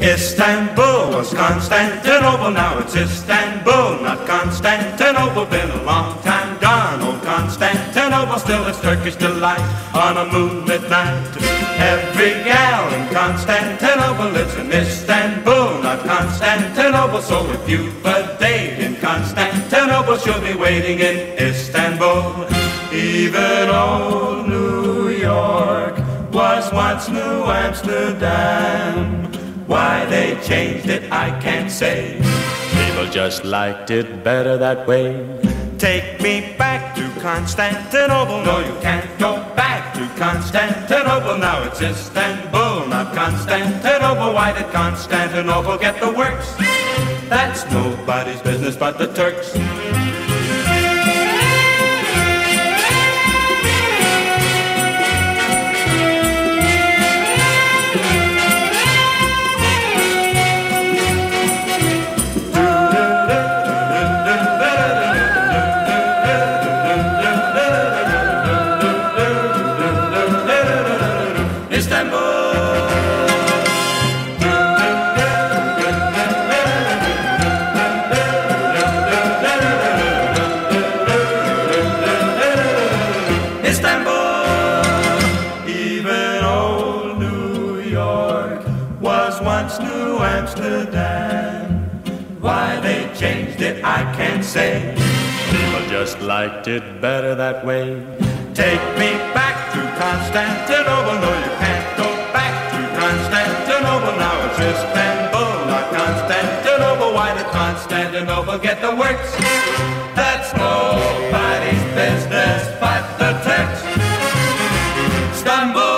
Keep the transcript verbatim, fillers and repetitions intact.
Istanbul was Constantinople, now it's Istanbul, not Constantinople. Been a long time gone, old Constantinople, still it's Turkish delight on a moonlit night. Every gal in Constantinople lives in Istanbul, not Constantinople. So if you've a date in Constantinople, she'll be waiting in Istanbul. Even old New York was once New Amsterdam. Why they changed it, I can't say. People just liked it better that way. Take me back to Constantinople. No, you can't go back to Constantinople. Now it's Istanbul, not Constantinople. Why did Constantinople get the works? That's nobody's business but the Turks. New Amsterdam. Why they changed it, I can't say. People just liked it better that way. Take me back to Constantinople. No, you can't go back to Constantinople. Now it's Istanbul, not Constantinople. Why did Constantinople get the works? That's nobody's business but the Turks. Istanbul.